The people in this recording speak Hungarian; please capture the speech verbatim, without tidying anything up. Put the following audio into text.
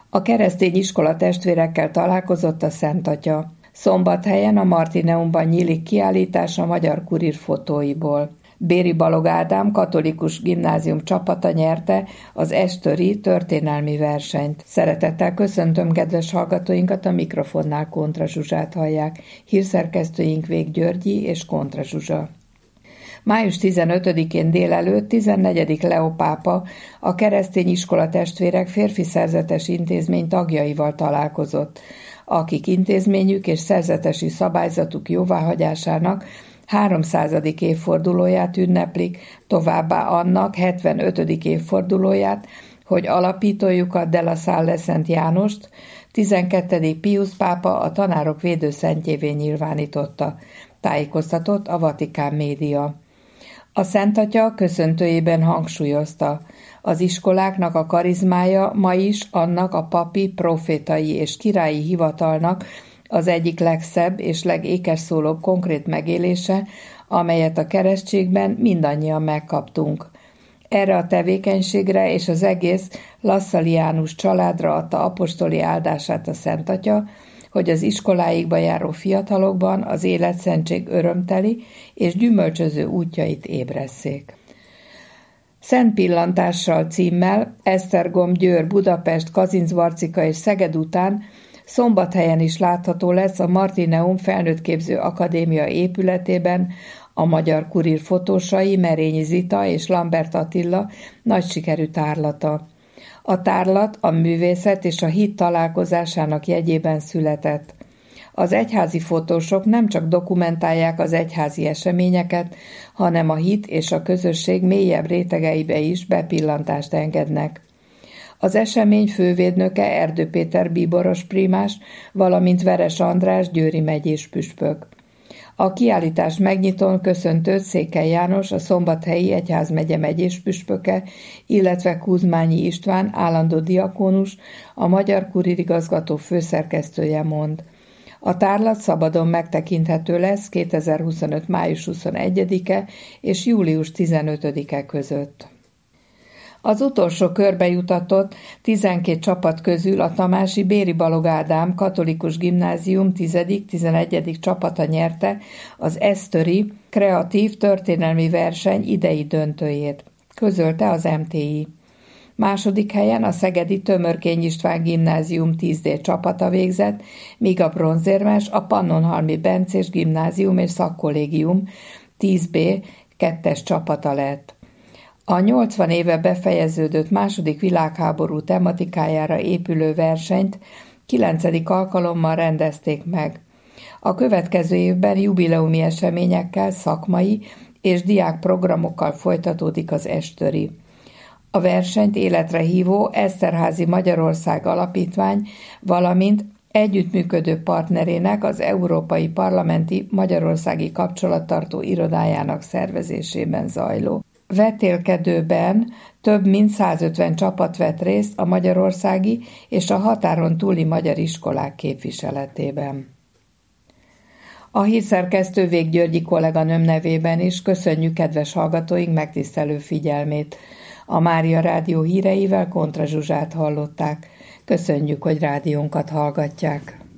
A keresztény iskola testvérekkel találkozott a Szent Atya. Szombathelyen a Martineumban nyílik kiállítás a Magyar Kurír fotóiból. Béri Balogh Ádám katolikus gimnázium csapata nyerte az estöri történelmi versenyt. Szeretettel köszöntöm kedves hallgatóinkat, a mikrofonnál Kontra Zsuzsát hallják. Hírszerkesztőink Vég Györgyi és Kontra Zsuzsa. május tizenötödikén délelőtt tizennegyedik Leó pápa a keresztény iskola testvérek férfi szerzetes intézmény tagjaival találkozott, akik intézményük és szerzetesi szabályzatuk jóváhagyásának háromszázadik évfordulóját ünneplik, továbbá annak hetvenötödik évfordulóját, hogy alapítójukat de la Salle Szent Jánost tizenkettedik Piusz pápa a tanárok védőszentjévé nyilvánította, tájékoztatott a Vatikán média. A Szent Atya köszöntőjében hangsúlyozta, az iskoláknak a karizmája ma is annak a papi, profétai és királyi hivatalnak az egyik legszebb és legékesszólóbb konkrét megélése, amelyet a keresztségben mindannyian megkaptunk. Erre a tevékenységre és az egész lasszaliánus családra adta apostoli áldását a Szent Atya, hogy az iskoláikba járó fiatalokban az életszentség örömteli és gyümölcsöző útjait ébresszék. Szent pillantással címmel Esztergom, Győr, Budapest, Kazincbarcika és Szeged után Szombathelyen is látható lesz a Martineum Felnőttképző Akadémia épületében a Magyar Kurír fotósai Merényi Zita és Lambert Attila nagy sikerű tárlata. A tárlat a művészet és a hit találkozásának jegyében született. Az egyházi fotósok nem csak dokumentálják az egyházi eseményeket, hanem a hit és a közösség mélyebb rétegeibe is bepillantást engednek. Az esemény fővédnöke Erdő Péter bíboros prímás, valamint Veres András győri megyés püspök. A kiállítás megnyitón köszöntőt Székely János, a Szombathelyi Egyházmegye megyés püspöke, illetve Kuzmányi István állandó diakónus, a Magyar Kurír igazgató főszerkesztője mond. A tárlat szabadon megtekinthető lesz kétezer-huszonöt. május huszonegyedike és július tizenötödike között. Az utolsó körbe jutatott tizenkét csapat közül a tamási Béri Balogh Ádám katolikus gimnázium tizedik-tizenegyedik csapata nyerte az esztöri kreatív történelmi verseny idei döntőjét, közölte az em té i. Második helyen a szegedi Tömörkény István gimnázium tíz dé csapata végzett, míg a bronzérmes a Pannonhalmi Bencés gimnázium és szakkollégium tíz bé kettes csapata lett. A nyolcvan éve befejeződött második világháború tematikájára épülő versenyt kilencedik alkalommal rendezték meg. A következő évben jubileumi eseményekkel, szakmai és diákprogramokkal folytatódik az estöri. A versenyt életre hívó Eszterházy Magyarország Alapítvány, valamint együttműködő partnerének, az Európai Parlamenti Magyarországi Kapcsolattartó Irodájának szervezésében zajló vetélkedőben több mint százötven csapat vett részt a magyarországi és a határon túli magyar iskolák képviseletében. A hírszerkesztő Vég Györgyi kolléganőm nevében is köszönjük kedves hallgatóink megtisztelő figyelmét. A Mária Rádió híreivel Kontra Zsuzsát hallották. Köszönjük, hogy rádiónkat hallgatják.